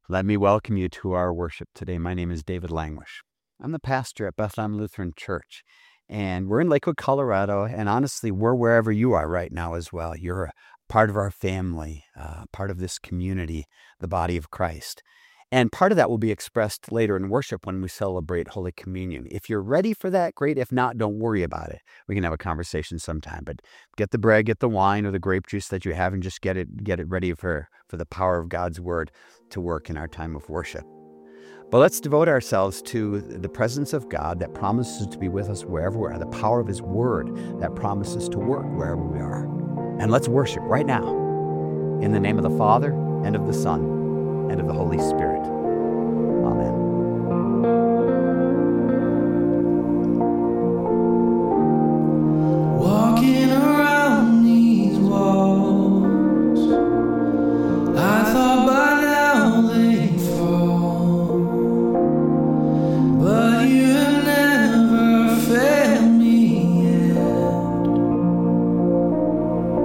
Let me welcome you to our worship today. My name is David Langwish. I'm the pastor at Bethlehem Lutheran Church, and we're in Lakewood, Colorado, and honestly, we're wherever you are right now as well. You're a part of our family, part of this community, the body of Christ. And part of that will be expressed later in worship when we celebrate Holy Communion. If you're ready for that, great. If not, don't worry about it. We can have a conversation sometime. But get the bread, get the wine or the grape juice that you have, and just get it ready for the power of God's word to work in our time of worship. But let's devote ourselves to the presence of God that promises to be with us wherever we are, the power of his word that promises to work wherever we are. And let's worship right now in the name of the Father, and of the Son, and of the Holy Spirit. Amen. Walking around these walls, I thought by now they'd fall, but you have never failed me yet.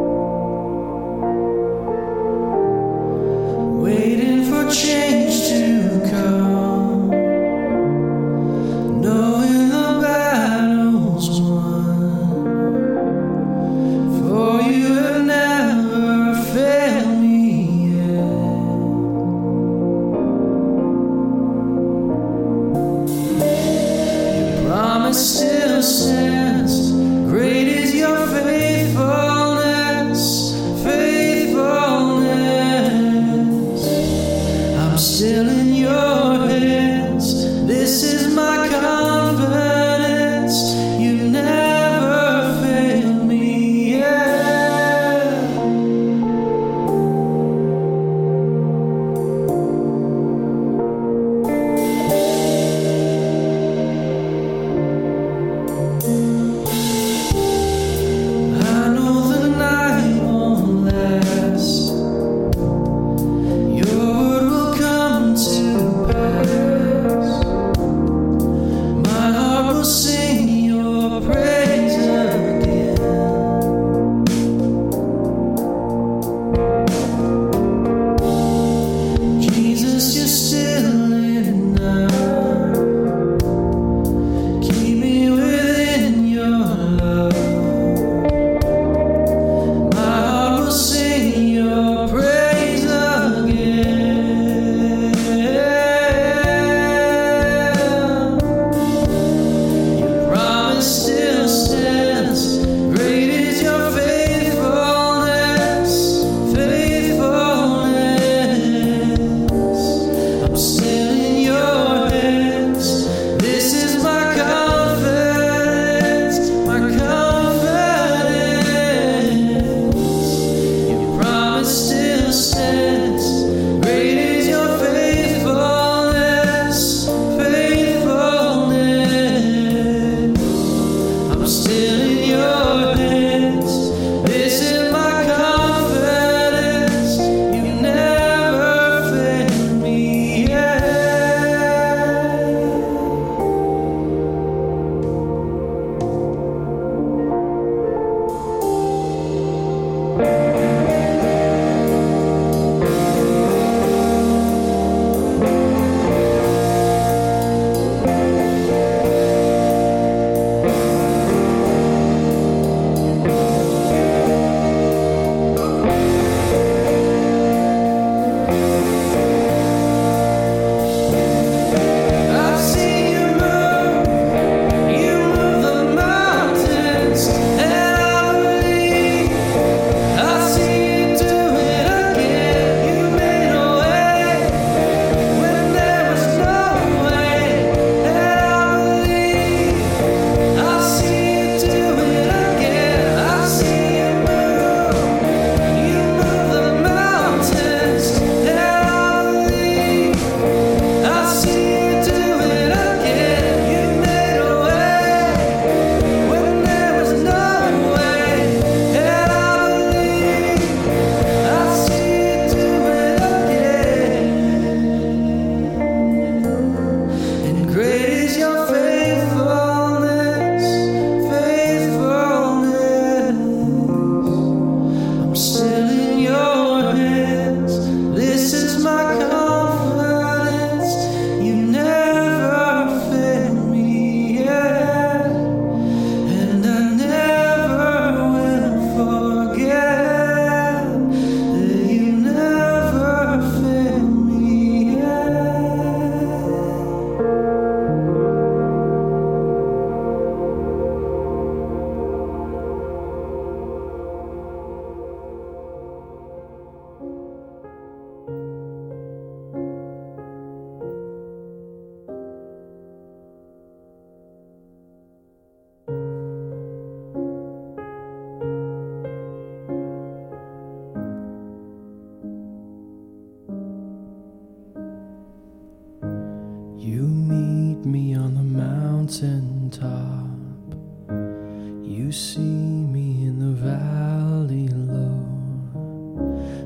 Waiting for change to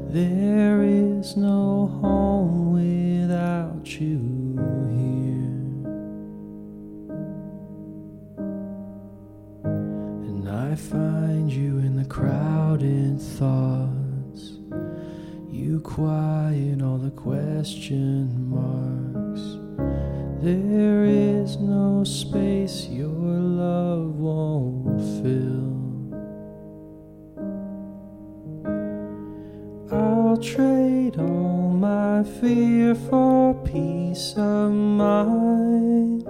There is no home without you here, and I find you in the crowded thoughts. You quiet all the question marks. There is no space your love won't fill. I'll trade all my fear for peace of mind,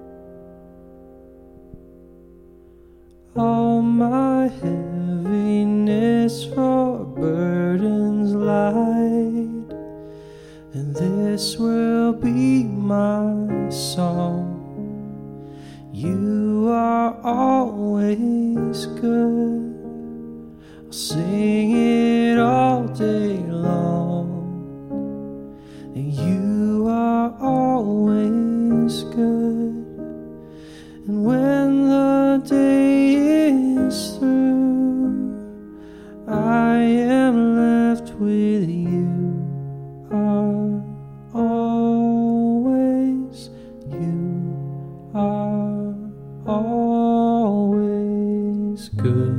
all my heaviness for burdens light, and this will be my song. You are always good. I'll sing it all day long. And you are always good. And when the day is through, I am left with you. Are always, you are always good.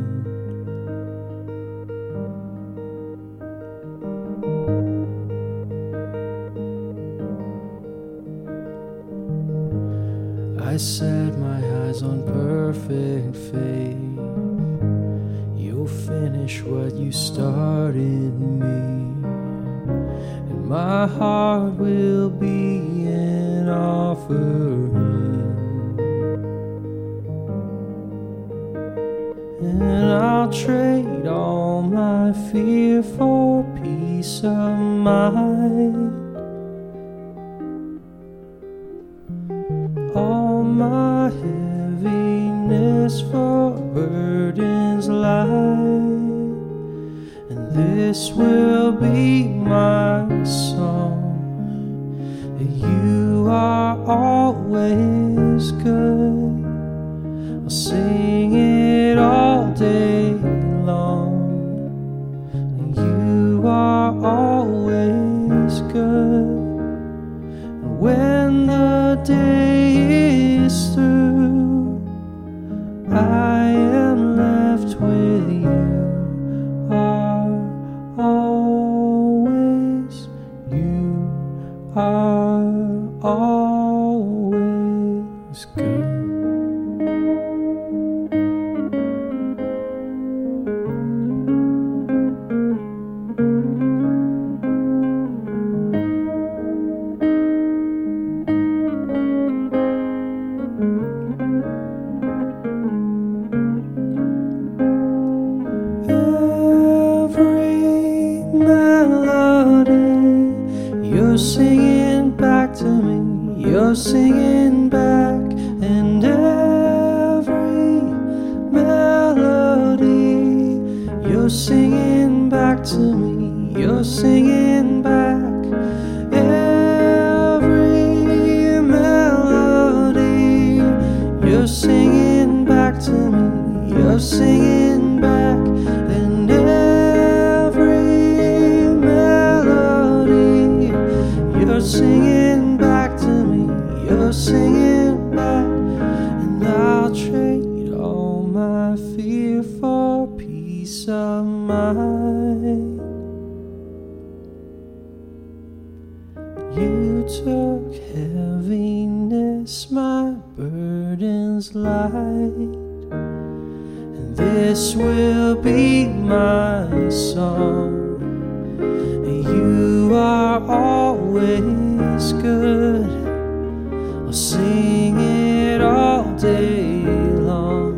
I set my eyes on perfect faith. You'll finish what you started in me, and my heart will be an offering, and I'll trade all my fear for peace of mind, all my heaviness for burdens light, and this will be my song. You are always good. I'll sing it all day long. You are always good. And when the day is through, I am left with you. Are always, you are always good. You're singing back to me, you're singing back, and every melody, you're singing back to me, you're singing back, every melody, you're singing back to me, you're singing back, and you're singing back to me, you're singing back, and I'll trade all my fear for peace of mind. You took heaviness, my burdens light, and this will be my song. You are always good. I'll sing it all day long.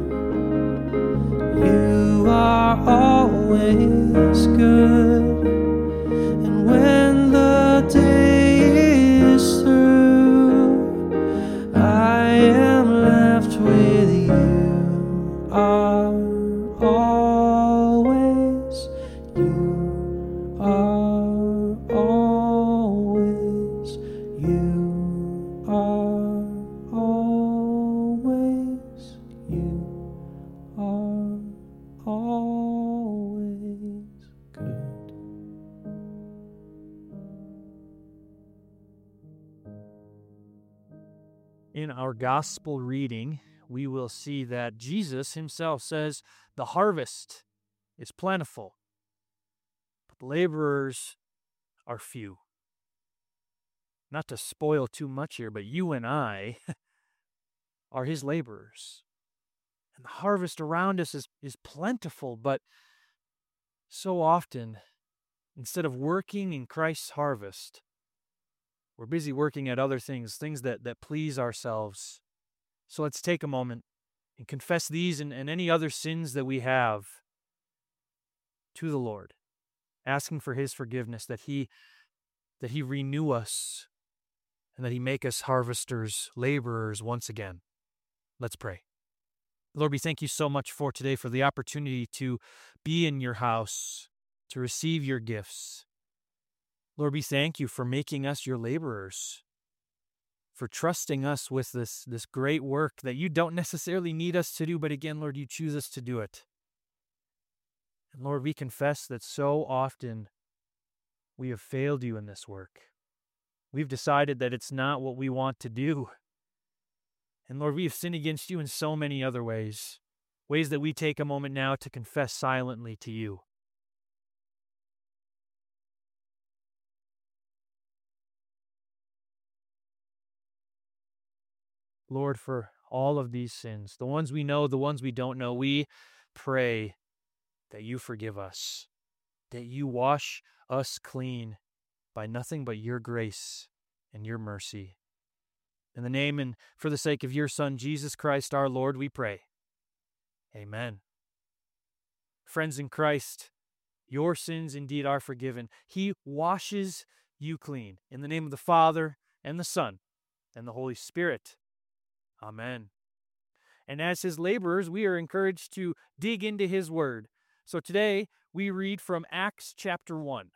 You are always good. And when the day is through, I am left with you. Are always, you are always, you are always, you are always good. In our gospel reading, we will see that Jesus himself says the harvest is plentiful, but the laborers are few. Not to spoil too much here, but you and I are his laborers. And the harvest around us is plentiful, but so often, instead of working in Christ's harvest, we're busy working at other things that please ourselves. So let's take a moment and confess these and any other sins that we have to the Lord, asking for his forgiveness, that he renew us, and that he make us harvesters, laborers once again. Let's pray. Lord, we thank you so much for today, for the opportunity to be in your house, to receive your gifts. Lord, we thank you for making us your laborers, for trusting us with this great work that you don't necessarily need us to do, but again, Lord, you choose us to do it. And Lord, we confess that so often we have failed you in this work. We've decided that it's not what we want to do. And Lord, we have sinned against you in so many other ways that we take a moment now to confess silently to you. Lord, for all of these sins, the ones we know, the ones we don't know, we pray that you forgive us, that you wash us clean by nothing but your grace and your mercy. In the name and for the sake of your Son, Jesus Christ our Lord, we pray. Amen. Friends in Christ, your sins indeed are forgiven. He washes you clean. In the name of the Father, and the Son, and the Holy Spirit. Amen. And as his laborers, we are encouraged to dig into his word. So today, we read from Acts chapter 1.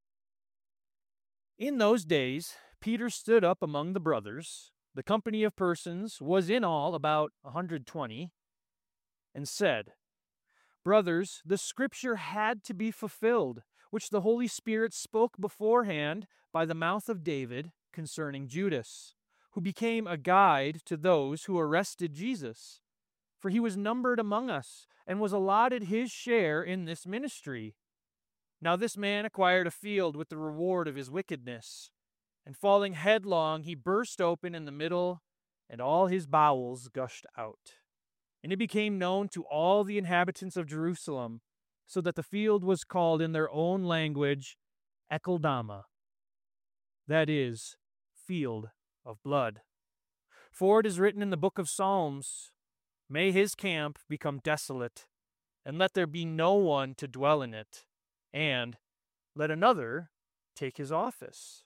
In those days, Peter stood up among the brothers. The company of persons was in all about 120, and said, "Brothers, the scripture had to be fulfilled, which the Holy Spirit spoke beforehand by the mouth of David concerning Judas, who became a guide to those who arrested Jesus. For he was numbered among us, and was allotted his share in this ministry. Now this man acquired a field with the reward of his wickedness, and falling headlong, he burst open in the middle, and all his bowels gushed out. And it became known to all the inhabitants of Jerusalem, so that the field was called in their own language Ekeldama, that is, field of blood. For it is written in the book of Psalms, May his camp become desolate, and let there be no one to dwell in it, and let another take his office.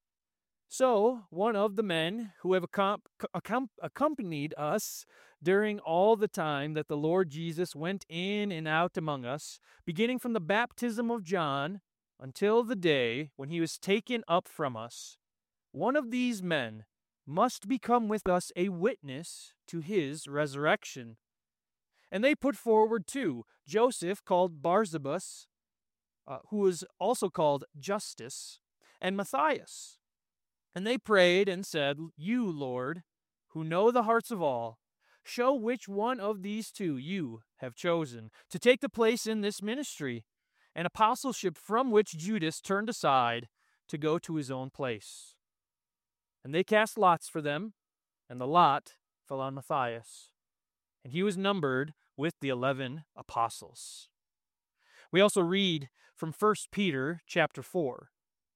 So one of the men who have accompanied us during all the time that the Lord Jesus went in and out among us, beginning from the baptism of John until the day when he was taken up from us, one of these men must become with us a witness to his resurrection. And they put forward too Joseph, called Barsabas, who was also called Justus, and Matthias. And they prayed and said, You, Lord, who know the hearts of all, show which one of these two you have chosen to take the place in this ministry and apostleship from which Judas turned aside to go to his own place. And they cast lots for them, and the lot fell on Matthias, and he was numbered with the 11 apostles. We also read from 1 Peter chapter 4.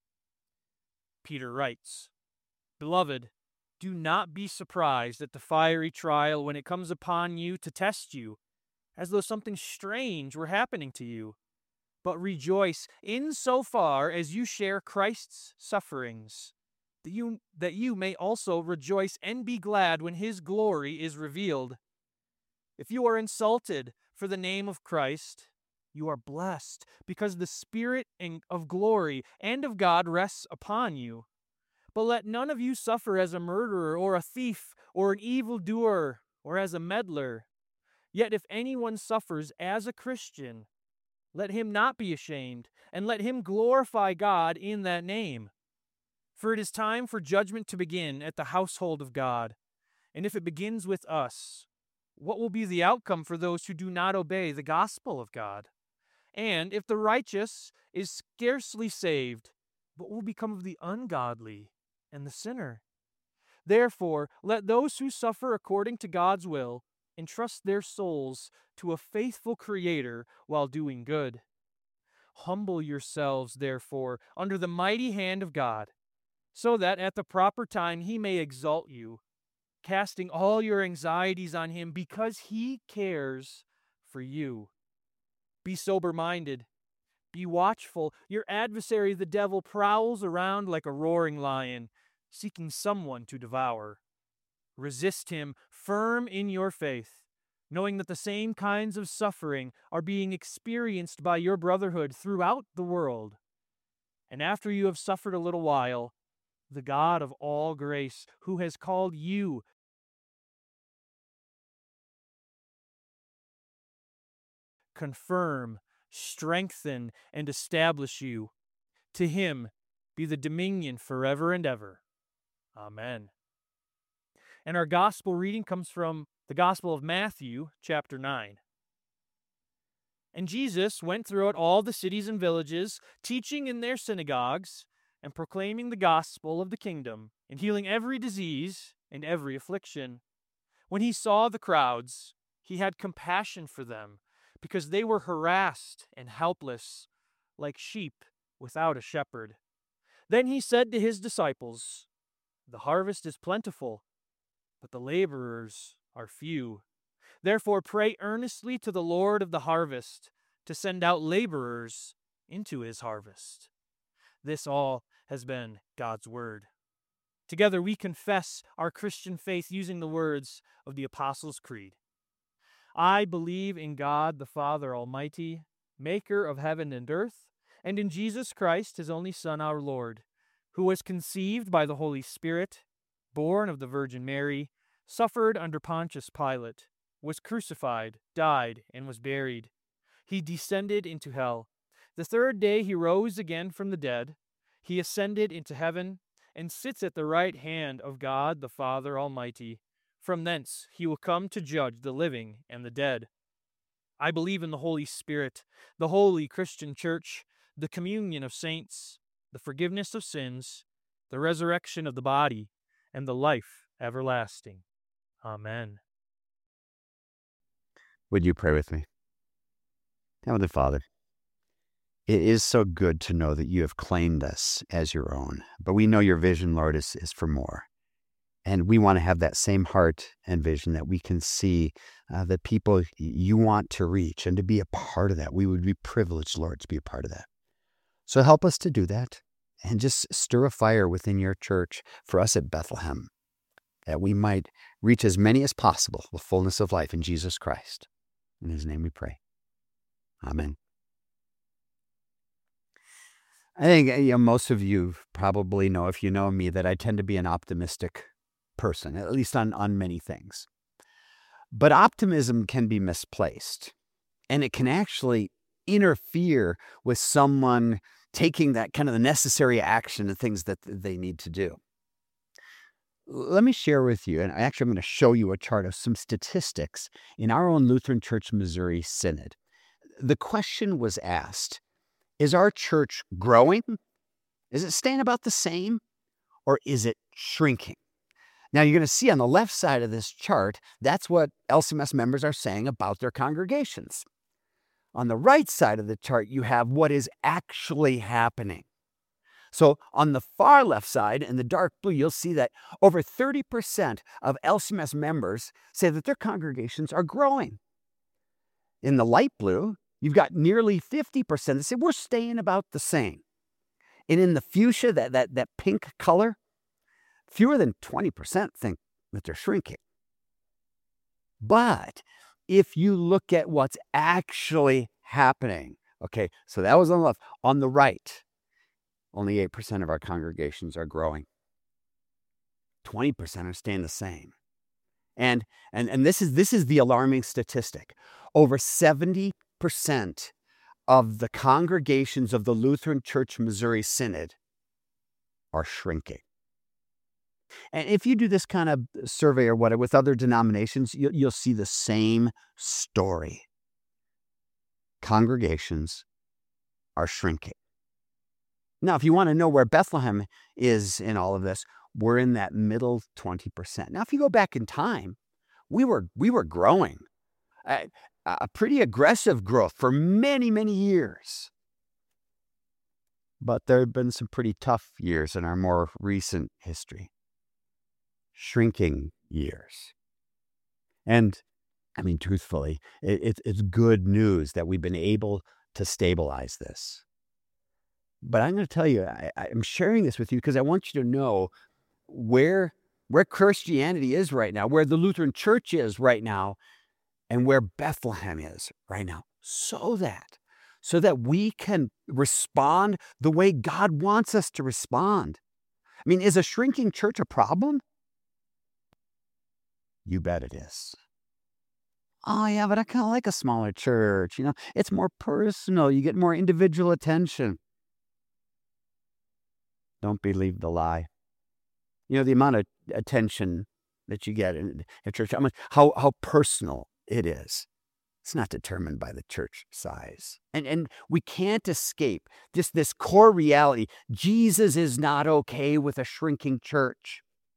Peter writes, Beloved, do not be surprised at the fiery trial when it comes upon you to test you, as though something strange were happening to you. But rejoice insofar as you share Christ's sufferings, that you may also rejoice and be glad when his glory is revealed. If you are insulted for the name of Christ, you are blessed, because the Spirit of glory and of God rests upon you. But let none of you suffer as a murderer or a thief or an evildoer or as a meddler. Yet if anyone suffers as a Christian, let him not be ashamed, and let him glorify God in that name. For it is time for judgment to begin at the household of God. And if it begins with us, what will be the outcome for those who do not obey the gospel of God? And if the righteous is scarcely saved, what will become of the ungodly and the sinner? Therefore, let those who suffer according to God's will entrust their souls to a faithful Creator while doing good. Humble yourselves, therefore, under the mighty hand of God, so that at the proper time He may exalt you, casting all your anxieties on Him because He cares for you. Be sober-minded. Be watchful. Your adversary, the devil, prowls around like a roaring lion, seeking someone to devour. Resist him, firm in your faith, knowing that the same kinds of suffering are being experienced by your brotherhood throughout the world. And after you have suffered a little while, the God of all grace, who has called you confirm, strengthen, and establish you. To Him be the dominion forever and ever. Amen. And our gospel reading comes from the Gospel of Matthew, chapter 9. And Jesus went throughout all the cities and villages, teaching in their synagogues, and proclaiming the gospel of the kingdom, and healing every disease and every affliction. When He saw the crowds, He had compassion for them, because they were harassed and helpless, like sheep without a shepherd. Then He said to His disciples, "The harvest is plentiful, but the laborers are few. Therefore pray earnestly to the Lord of the harvest to send out laborers into His harvest." This all has been God's word. Together we confess our Christian faith using the words of the Apostles' Creed. I believe in God the Father Almighty, maker of heaven and earth, and in Jesus Christ, His only Son, our Lord, who was conceived by the Holy Spirit, born of the Virgin Mary, suffered under Pontius Pilate, was crucified, died, and was buried. He descended into hell. The third day He rose again from the dead. He ascended into heaven and sits at the right hand of God the Father Almighty. From thence He will come to judge the living and the dead. I believe in the Holy Spirit, the holy Christian Church, the communion of saints, the forgiveness of sins, the resurrection of the body, and the life everlasting. Amen. Would you pray with me? Heavenly Father, it is so good to know that You have claimed us as Your own, but we know Your vision, Lord, is for more. And we want to have that same heart and vision that we can see the people You want to reach and to be a part of that. We would be privileged, Lord, to be a part of that. So help us to do that and just stir a fire within Your church for us at Bethlehem, that we might reach as many as possible with fullness of life in Jesus Christ. In His name we pray. Amen. I think most of you probably know, if you know me, that I tend to be an optimistic person, at least on many things. But optimism can be misplaced, and it can actually interfere with someone taking that kind of the necessary action and things that they need to do. Let me share with you, and actually I'm going to show you a chart of some statistics in our own Lutheran Church Missouri Synod. The question was asked, is our church growing? Is it staying about the same? Or is it shrinking? Now, you're going to see on the left side of this chart, that's what LCMS members are saying about their congregations. On the right side of the chart, you have what is actually happening. So on the far left side, in the dark blue, you'll see that over 30% of LCMS members say that their congregations are growing. In the light blue, you've got nearly 50% that say we're staying about the same. And in the fuchsia, that pink color, fewer than 20% think that they're shrinking. But if you look at what's actually happening, okay, so that was on the left. On the right, only 8% of our congregations are growing. 20% are staying the same. And this is the alarming statistic. Over 70% of the congregations of the Lutheran Church Missouri Synod are shrinking. And if you do this kind of survey or whatever with other denominations, you'll see the same story. Congregations are shrinking. Now, if you want to know where Bethlehem is in all of this, we're in that middle 20%. Now, if you go back in time, we were growing, a pretty aggressive growth for many, many years. But there have been some pretty tough years in our more recent history. Shrinking years. And, I mean, truthfully, it's good news that we've been able to stabilize this. But I'm going to tell you, I'm sharing this with you because I want you to know where Christianity is right now, where the Lutheran Church is right now, and where Bethlehem is right now, so that we can respond the way God wants us to respond. I mean, is a shrinking church a problem? You bet it is. Oh, yeah, but I kind of like a smaller church. It's more personal. You get more individual attention. Don't believe the lie. The amount of attention that you get in a church, how personal it is. It's not determined by the church size. And we can't escape just this core reality. Jesus is not okay with a shrinking church.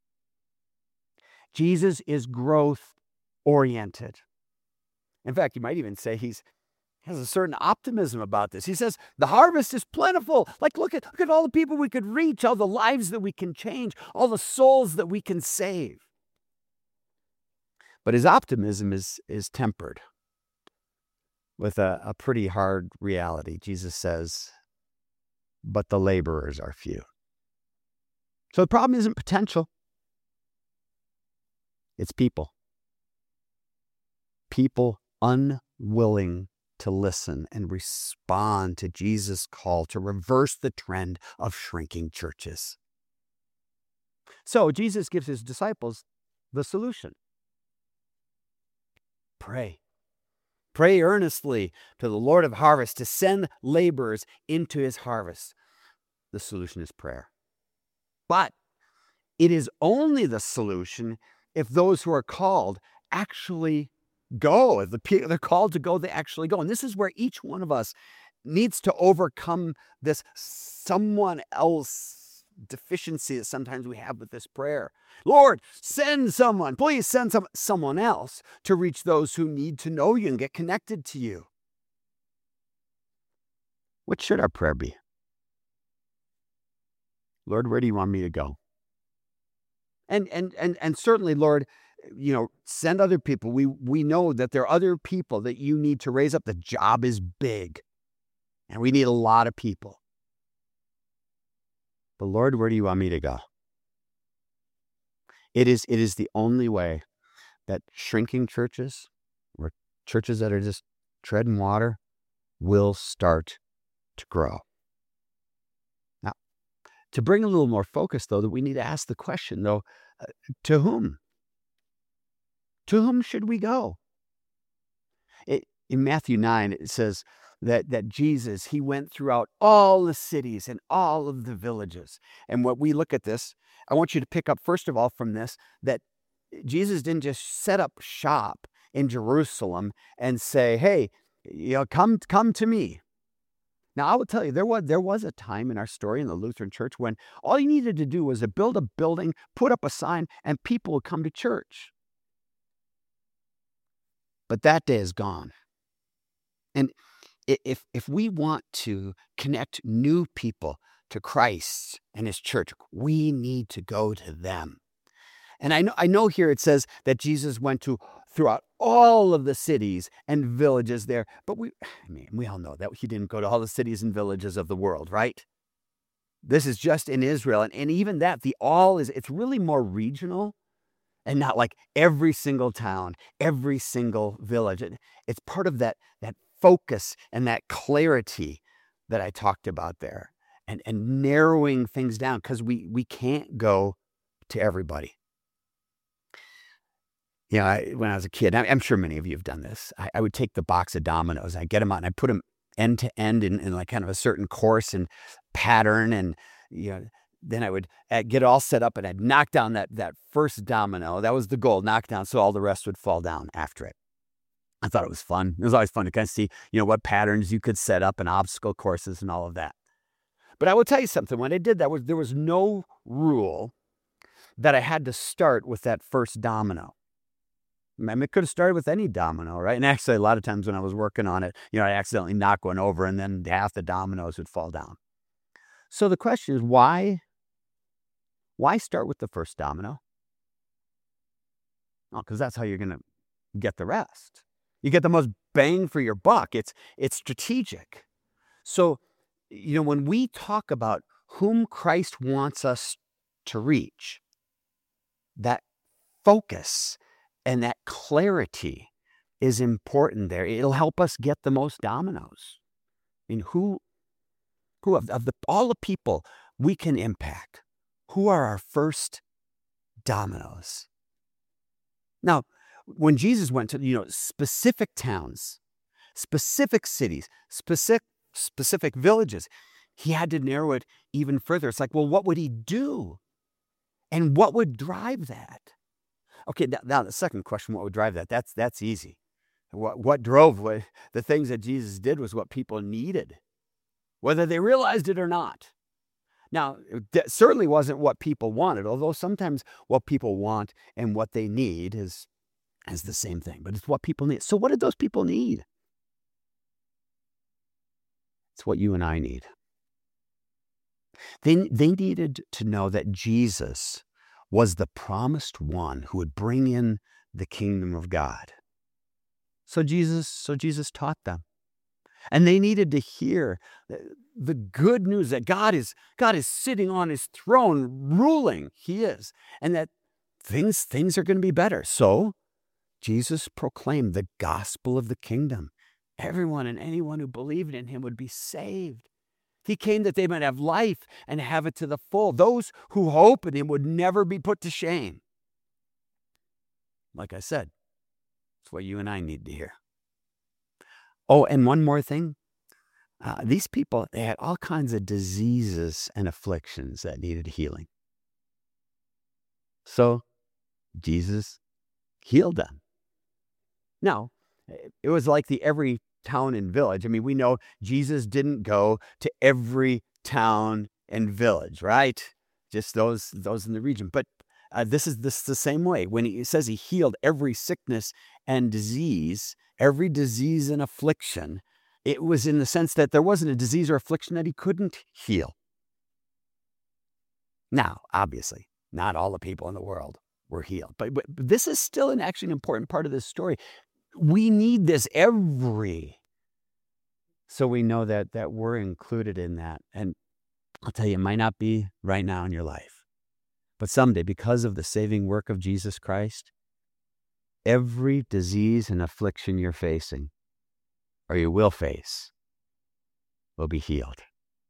Jesus is growth-oriented. In fact, you might even say he has a certain optimism about this. He says, the harvest is plentiful. Like, look at all the people we could reach, all the lives that we can change, all the souls that we can save. But his optimism is tempered with a pretty hard reality. Jesus says, but the laborers are few. So the problem isn't potential. It's people. People unwilling to listen and respond to Jesus' call to reverse the trend of shrinking churches. So Jesus gives his disciples the solution. Pray. Pray earnestly to the Lord of harvest to send laborers into his harvest. The solution is prayer. But it is only the solution if those who are called actually go. If they're called to go, they actually go. And this is where each one of us needs to overcome this someone else deficiency that sometimes we have with this prayer. Lord, send someone. Please send someone else to reach those who need to know you and get connected to you. What should our prayer be? Lord, where do you want me to go? And certainly, Lord, send other people. We know that there are other people that you need to raise up. The job is big, and we need a lot of people. But Lord, where do you want me to go? It is the only way that shrinking churches, or churches that are just treading water, will start to grow. Now, to bring a little more focus, though, that we need to ask the question, though, to whom? To whom should we go? In Matthew 9, it says that Jesus, he went throughout all the cities and all of the villages. And when we look at this, I want you to pick up, first of all, from this, that Jesus didn't just set up shop in Jerusalem and say, hey, come to me. Now, I will tell you, there was a time in our story in the Lutheran Church when all you needed to do was to build a building, put up a sign, and people would come to church. But that day is gone. And if we want to connect new people to Christ and his church, we need to go to them. And I know here it says that Jesus went throughout all of the cities and villages there, but we all know that he didn't go to all the cities and villages of the world, right? This is just in Israel. And even that, it's really more regional and not like every single town, every single village. It's part of that focus and that clarity that I talked about there, and narrowing things down, because we can't go to everybody. When I was a kid, I'm sure many of you have done this. I would take the box of dominoes, I get them out, and I put them end to end in like kind of a certain course and pattern, and then I would get it all set up and I'd knock down that first domino. That was the goal, knock down so all the rest would fall down after it. I thought it was fun. It was always fun to kind of see, what patterns you could set up and obstacle courses and all of that. But I will tell you something. When I did that, there was no rule that I had to start with that first domino. I mean, it could have started with any domino, right? And actually, a lot of times when I was working on it, I accidentally knock one over and then half the dominoes would fall down. So the question is, why start with the first domino? Oh, because that's how you're going to get the rest. You get the most bang for your buck. It's strategic. So, when we talk about whom Christ wants us to reach, that focus and that clarity is important there. It'll help us get the most dominoes. I mean, who of all the people we can impact, who are our first dominoes? Now, when Jesus went to, specific towns, specific cities, specific villages, he had to narrow it even further. It's like, well, what would he do? And what would drive that? Okay, now the second question, what would drive that? That's easy. What drove the things that Jesus did was what people needed, whether they realized it or not. Now, that certainly wasn't what people wanted, although sometimes what people want and what they need is the same thing, but it's what people need. So what did those people need? It's what you and I need. They needed to know that Jesus was the promised one who would bring in the kingdom of God. So Jesus taught them. And they needed to hear the good news that God is sitting on his throne, ruling. He is. And that things are going to be better. So Jesus proclaimed the gospel of the kingdom. Everyone and anyone who believed in him would be saved. He came that they might have life and have it to the full. Those who hope in him would never be put to shame. Like I said, it's what you and I need to hear. Oh, and one more thing. These people, they had all kinds of diseases and afflictions that needed healing. So Jesus healed them. Now, it was like the every town and village. I mean, we know Jesus didn't go to every town and village, right? Just those in the region. But this is the same way. When he says he healed every sickness and disease, every disease and affliction, it was in the sense that there wasn't a disease or affliction that he couldn't heal. Now, obviously, not all the people in the world were healed. But this is still an important part of this story. We need this so we know that we're included in that. And I'll tell you, it might not be right now in your life, but someday, because of the saving work of Jesus Christ, every disease and affliction you're facing, or you will face, will be healed.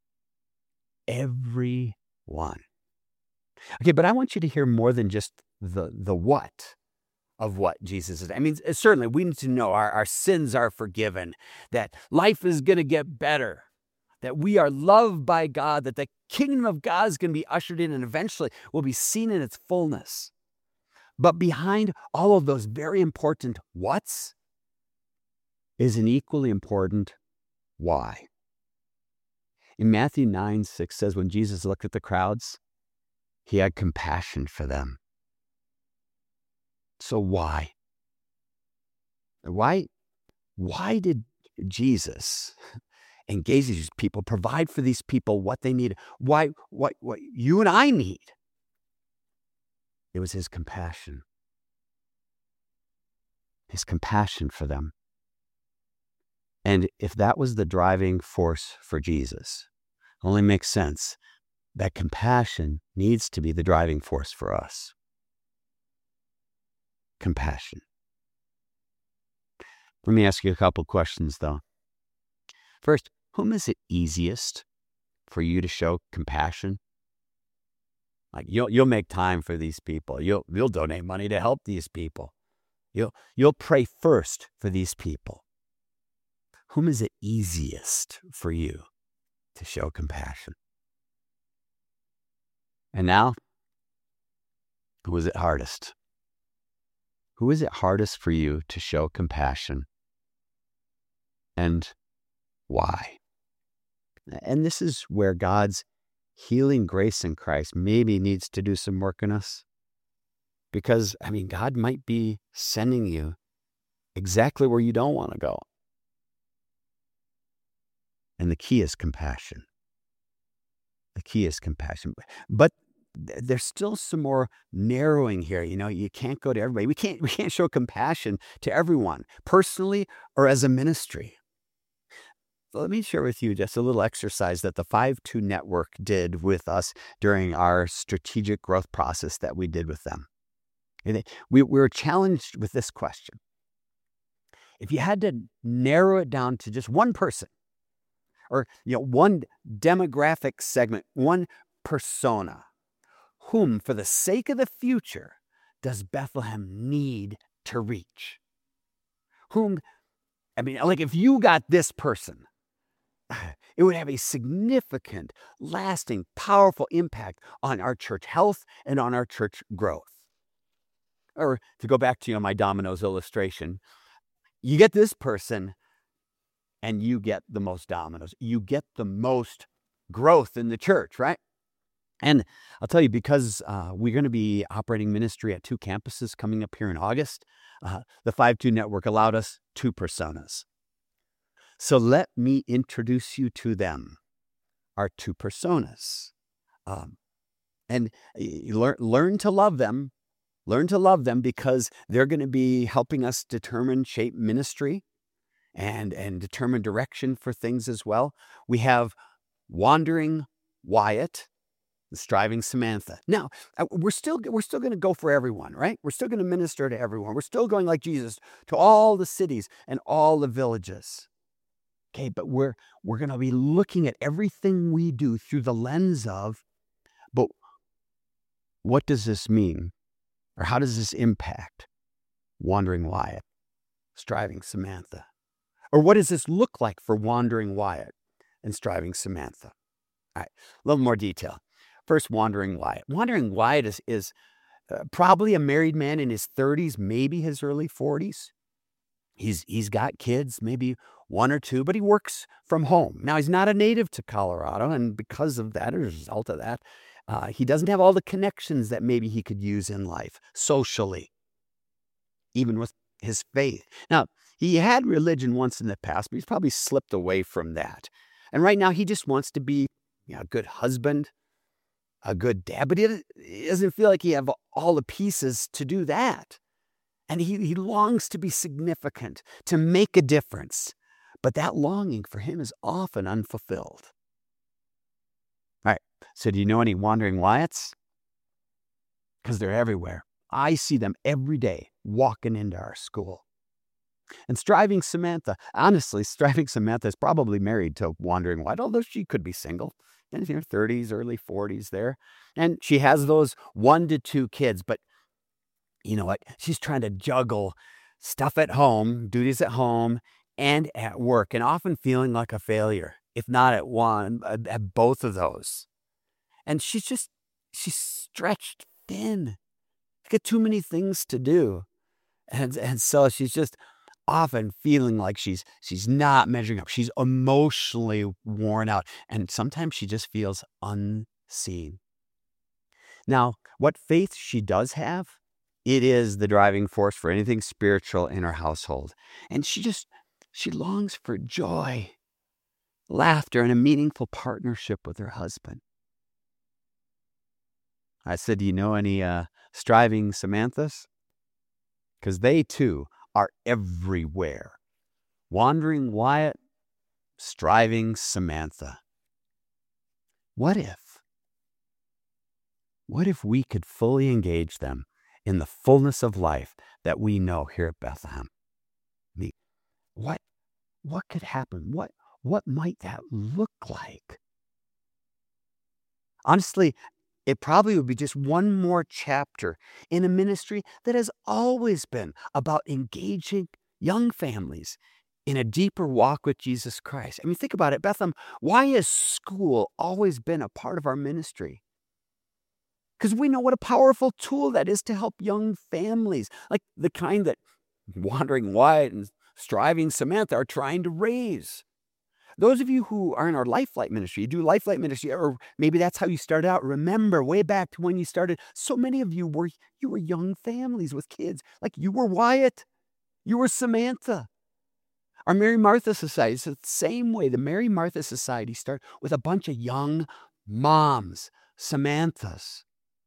Every one. Okay, but I want you to hear more than just the what of what Jesus is. I mean, certainly we need to know our sins are forgiven, that life is going to get better, that we are loved by God, that the kingdom of God is going to be ushered in and eventually will be seen in its fullness. But behind all of those very important whats is an equally important why. In Matthew 9:6 says, when Jesus looked at the crowds, he had compassion for them. So why? Why did Jesus engage these people, provide for these people what they need? What you and I need? It was his compassion. His compassion for them. And if that was the driving force for Jesus, it only makes sense that compassion needs to be the driving force for us. Compassion. Let me ask you a couple questions, though. First, whom is it easiest for you to show compassion? Like you'll make time for these people. You'll donate money to help these people. You'll pray first for these people. Whom is it easiest for you to show compassion? And now, who is it hardest? Who is it hardest for you to show compassion? And why? And this is where God's healing grace in Christ maybe needs to do some work in us. Because, God might be sending you exactly where you don't want to go. And the key is compassion. The key is compassion. But there's still some more narrowing here. You can't go to everybody. We can't show compassion to everyone, personally or as a ministry. Let me share with you just a little exercise that the 5-2 Network did with us during our strategic growth process that we did with them. And we were challenged with this question. If you had to narrow it down to just one person, or one demographic segment, one persona, whom, for the sake of the future, does Bethlehem need to reach? If you got this person, it would have a significant, lasting, powerful impact on our church health and on our church growth. Or to go back to my dominoes illustration, you get this person and you get the most dominoes. You get the most growth in the church, right? And I'll tell you, because we're going to be operating ministry at 2 campuses coming up here in August, the 5-2 Network allowed us 2 personas. So let me introduce you to them, our 2 personas. And learn to love them. Learn to love them because they're going to be helping us shape ministry and determine direction for things as well. We have Wandering Wyatt, Striving Samantha. Now, we're still going to go for everyone, right? We're still going to minister to everyone. We're still going like Jesus to all the cities and all the villages. Okay, but we're going to be looking at everything we do through the lens of, but what does this mean? Or how does this impact Wandering Wyatt, Striving Samantha? Or what does this look like for Wandering Wyatt and Striving Samantha? All right, a little more detail. First, Wandering Wyatt. Wandering Wyatt is probably a married man in his 30s, maybe his early 40s. He's got kids, maybe 1 or 2, but he works from home. Now, he's not a native to Colorado, and because of that, as a result of that, he doesn't have all the connections that maybe he could use in life, socially, even with his faith. Now, he had religion once in the past, but he's probably slipped away from that. And right now, he just wants to be a good husband, a good dad, but he doesn't feel like he has all the pieces to do that. And he longs to be significant, to make a difference. But that longing for him is often unfulfilled. All right, so do you know any Wandering Wyatts? Because they're everywhere. I see them every day walking into our school. And Striving Samantha, honestly, Striving Samantha is probably married to Wandering Wyatt, although she could be single. In her 30s, early 40s there. And she has those 1 to 2 kids, but you know what? She's trying to juggle stuff at home, duties at home, and at work, and often feeling like a failure, if not at both of those. And she's stretched thin. She's got too many things to do. And so she's just often feeling like she's not measuring up. She's emotionally worn out. And sometimes she just feels unseen. Now, what faith she does have, it is the driving force for anything spiritual in her household. And she longs for joy, laughter, and a meaningful partnership with her husband. I said, do you know any Striving Samanthas? Because they too are everywhere. Wandering Wyatt, Striving Samantha. What if we could fully engage them in the fullness of life that we know here at Bethlehem? What could happen? What might that look like? Honestly, it probably would be just one more chapter in a ministry that has always been about engaging young families in a deeper walk with Jesus Christ. I mean, think about it, Bethlehem. Why has school always been a part of our ministry? Because we know what a powerful tool that is to help young families, like the kind that Wandering Wyatt and Striving Samantha are trying to raise. Those of you who are in our Lifelight ministry, you do Lifelight ministry, or maybe that's how you started out. Remember, way back to when you started, so many of you were young families with kids. Like you were Wyatt, you were Samantha. Our Mary Martha Society is the same way. The Mary Martha Society started with a bunch of young moms, Samanthas.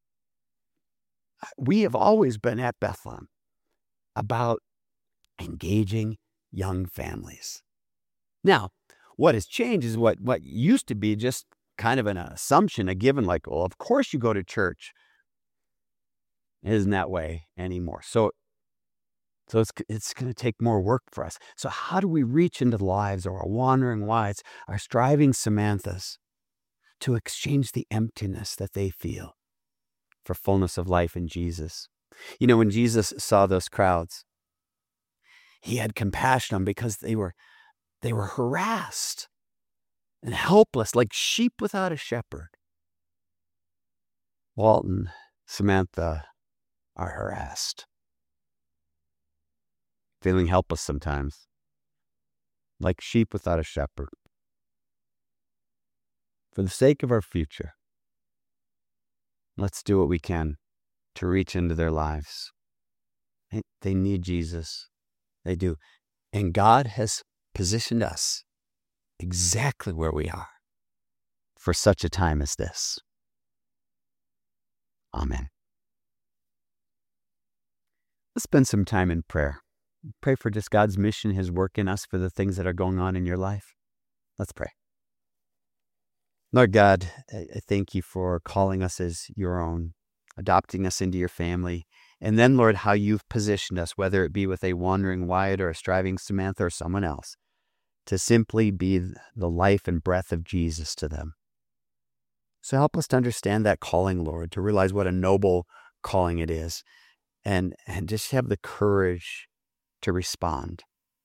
We have always been at Bethlehem about engaging young families. Now, what has changed is what used to be just kind of an assumption, a given, like, well, of course you go to church. It isn't that way anymore. So it's going to take more work for us. So how do we reach into the lives of our wandering Wyatts, our striving Samanthas, to exchange the emptiness that they feel for fullness of life in Jesus? You know, when Jesus saw those crowds, he had compassion on them because they were harassed and helpless, like sheep without a shepherd. Walt and Samantha are harassed, feeling helpless sometimes, like sheep without a shepherd. For the sake of our future, let's do what we can to reach into their lives. They need Jesus. They do. And God has positioned us exactly where we are for such a time as this. Amen. Let's spend some time in prayer. Pray for just God's mission, his work in us, for the things that are going on in your life. Let's pray. Lord God, I thank you for calling us as your own, adopting us into your family. And then, Lord, how you've positioned us, whether it be with a wandering Wyatt or a striving Samantha or someone else, to simply be the life and breath of Jesus to them. So help us to understand that calling, Lord, to realize what a noble calling it is, and just have the courage to respond.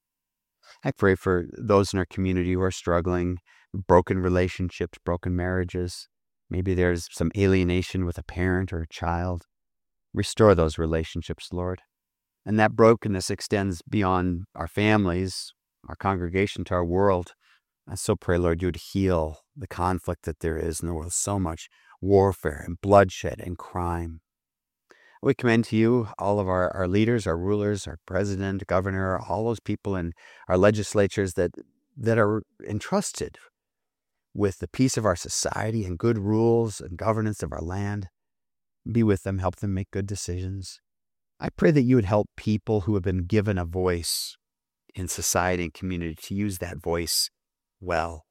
I pray for those in our community who are struggling, broken relationships, broken marriages. Maybe there's some alienation with a parent or a child. Restore those relationships, Lord. And that brokenness extends beyond our families, our congregation, to our world. I so pray, Lord, you would heal the conflict that there is in the world. So much warfare and bloodshed and crime. We commend to you all of our leaders, our rulers, our president, governor, all those people in our legislatures that are entrusted with the peace of our society and good rules and governance of our land. Be with them, help them make good decisions. I pray that you would help people who have been given a voice in society and community to use that voice well.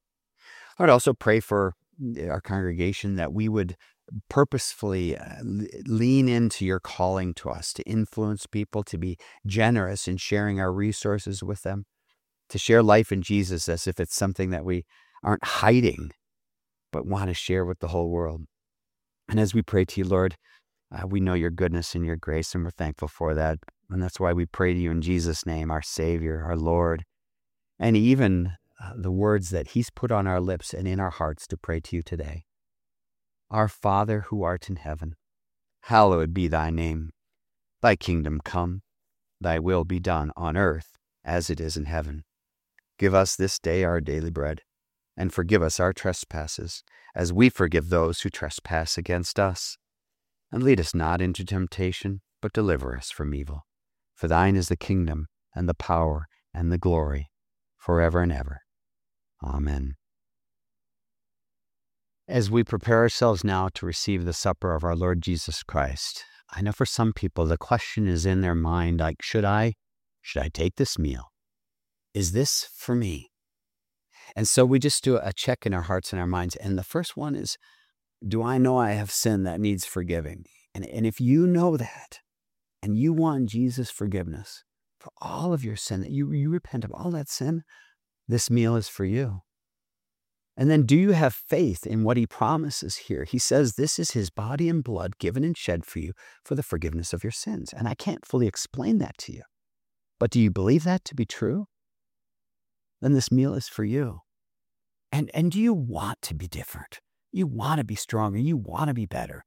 I would also pray for our congregation that we would purposefully lean into your calling to us, to influence people, to be generous in sharing our resources with them, to share life in Jesus as if it's something that we aren't hiding, but want to share with the whole world. And as we pray to you, Lord, we know your goodness and your grace, and we're thankful for that. And that's why we pray to you in Jesus' name, our Savior, our Lord, and even the words that he's put on our lips and in our hearts to pray to you today. Our Father who art in heaven, hallowed be thy name. Thy kingdom come, thy will be done on earth as it is in heaven. Give us this day our daily bread, and forgive us our trespasses, as we forgive those who trespass against us. And lead us not into temptation, but deliver us from evil. For thine is the kingdom, and the power, and the glory, forever and ever. Amen. As we prepare ourselves now to receive the supper of our Lord Jesus Christ, I know for some people the question is in their mind, like, should I take this meal? Is this for me? And so we just do a check in our hearts and our minds. And the first one is, do I know I have sin that needs forgiving? And if you know that, and you want Jesus' forgiveness for all of your sin, that you repent of all that sin, this meal is for you. And then do you have faith in what he promises here? He says this is his body and blood given and shed for you for the forgiveness of your sins. And I can't fully explain that to you. But do you believe that to be true? Then this meal is for you. And do you want to be different? You want to be stronger. You want to be better.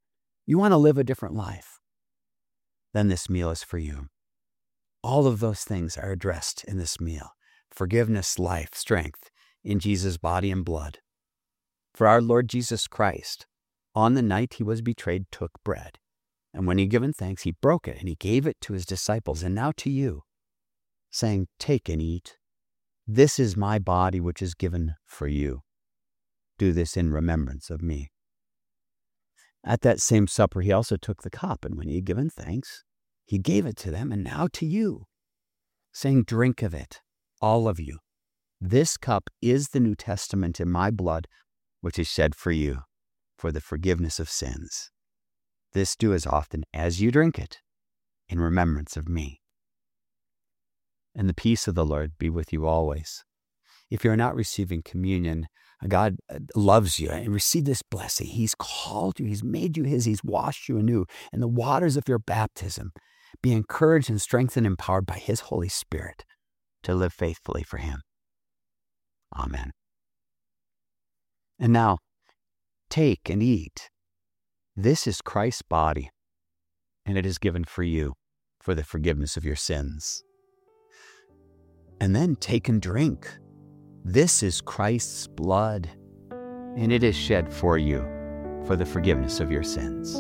You want to live a different life, then this meal is for you. All of those things are addressed in this meal. Forgiveness, life, strength in Jesus' body and blood. For our Lord Jesus Christ, on the night he was betrayed, took bread. And when he had given thanks, he broke it and he gave it to his disciples and now to you, saying, "Take and eat. This is my body which is given for you. Do this in remembrance of me." At that same supper, he also took the cup, and when he had given thanks, he gave it to them and now to you, saying, "Drink of it, all of you. This cup is the New Testament in my blood, which is shed for you, for the forgiveness of sins. This do as often as you drink it, in remembrance of me." And the peace of the Lord be with you always. If you're not receiving communion, God loves you, and receive this blessing. He's called you, he's made you his, he's washed you anew in the waters of your baptism. Be encouraged and strengthened and empowered by his Holy Spirit to live faithfully for him. Amen. And now, take and eat. This is Christ's body, and it is given for you for the forgiveness of your sins. And then take and drink. This is Christ's blood, and it is shed for you for the forgiveness of your sins.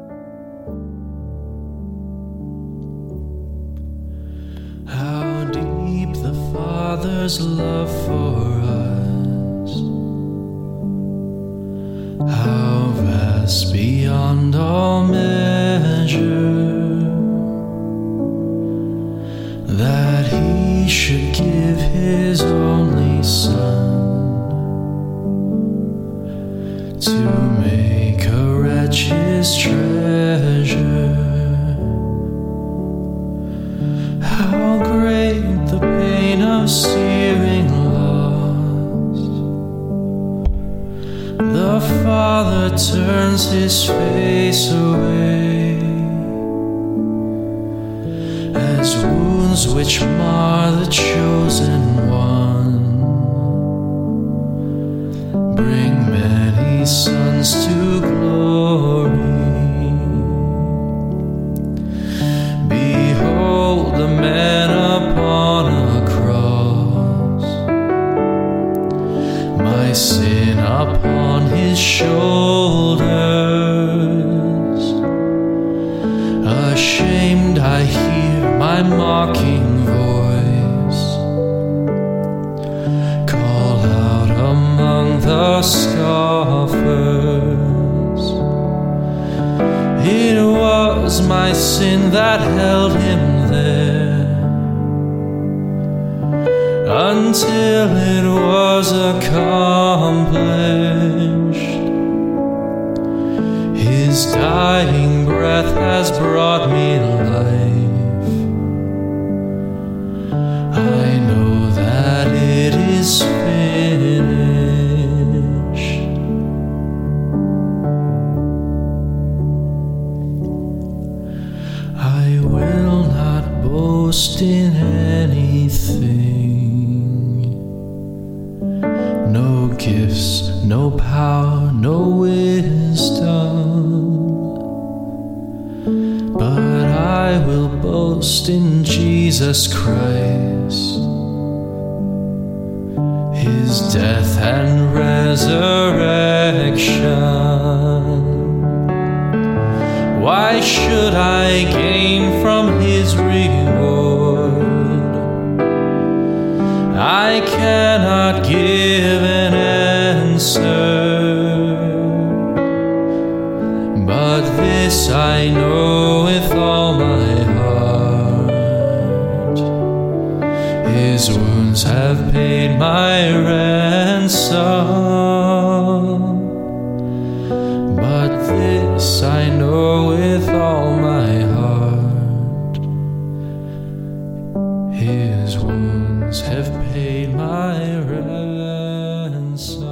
How deep the Father's love for us, how vast beyond all measure, that he should give his only Son to make a wretch his treasure. How great the pain of searing loss! The Father turns his face away, as wounds which mar the chosen one bring many sons to glory. Behold the man upon a cross, my sin upon his shoulders. Ashamed I hear my mocking voice call out among the scoffers. It was my sin that held him there, until it was accomplished. His dying breath has brought me life. I know that it is finished. I will not boast in anything, no gifts, no power, no wisdom, but I will boast in Jesus Christ, his death and resurrection. Why should I gain from his reward? I cannot give an answer, but this I know with all my heart: his wounds have paid my ransom. But this I know with all my heart: his wounds have paid my ransom.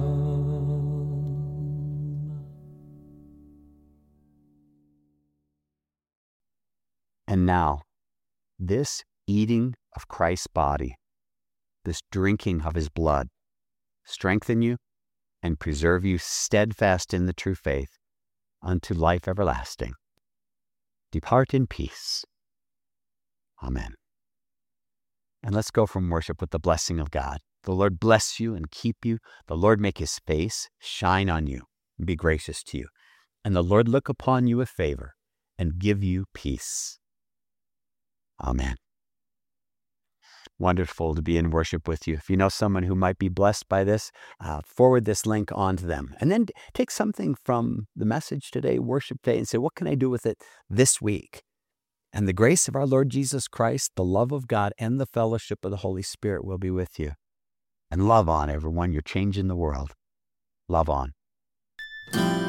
And now, this eating of Christ's body, this drinking of his blood, strengthen you and preserve you steadfast in the true faith unto life everlasting. Depart in peace. Amen. And let's go from worship with the blessing of God. The Lord bless you and keep you. The Lord make his face shine on you and be gracious to you. And the Lord look upon you with favor and give you peace. Amen. Wonderful to be in worship with you. If you know someone who might be blessed by this, forward this link on to them. And then take something from the message today, worship day, and say, what can I do with it this week? And the grace of our Lord Jesus Christ, the love of God, and the fellowship of the Holy Spirit will be with you. And love on, everyone. You're changing the world. Love on.